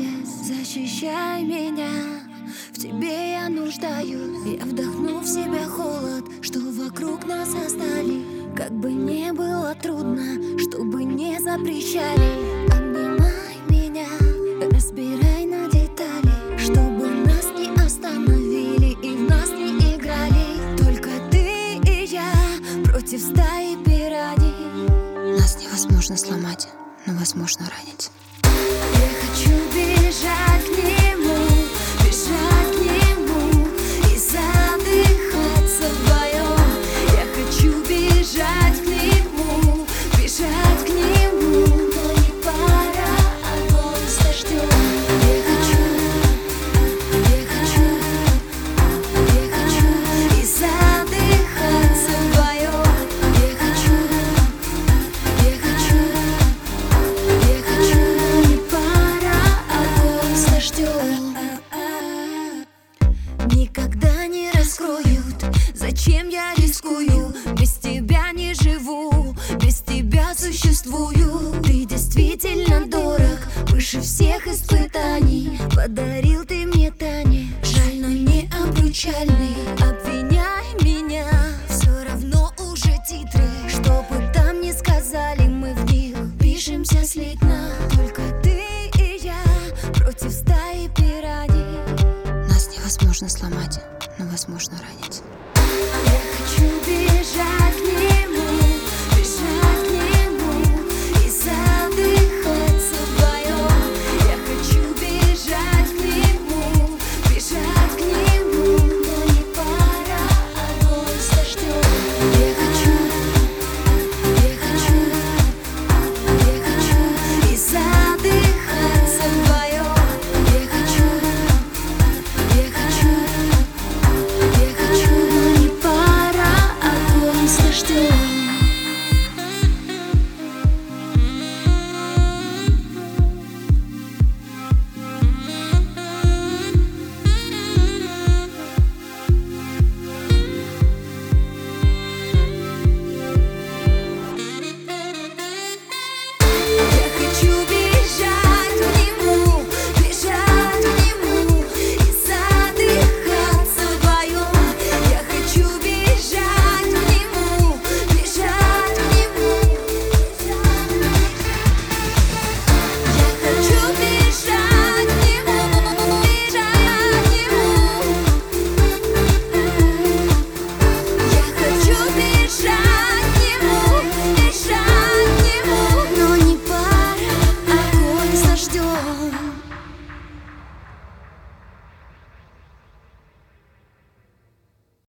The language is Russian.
Защищай меня, в тебе я нуждаюсь. Я вдохну в себя холод, что вокруг нас остались. Как бы не было трудно, чтобы не запрещали. Обнимай меня, разбирай на детали, чтобы нас не остановили и в нас не играли. Только ты и я против стаи пираний. Нас невозможно сломать, но возможно ранить. Я хочу бежать к нему, бежать к нему и задыхаться вдвоем. Я хочу бежать к нему, бежать к нему, но не пора, огонь с дождем. Я хочу и задыхаться вдвоем. Я хочу, не пора, огонь с дождем. Никогда не раскроют, зачем я рискую. Без тебя не живу, без тебя существую.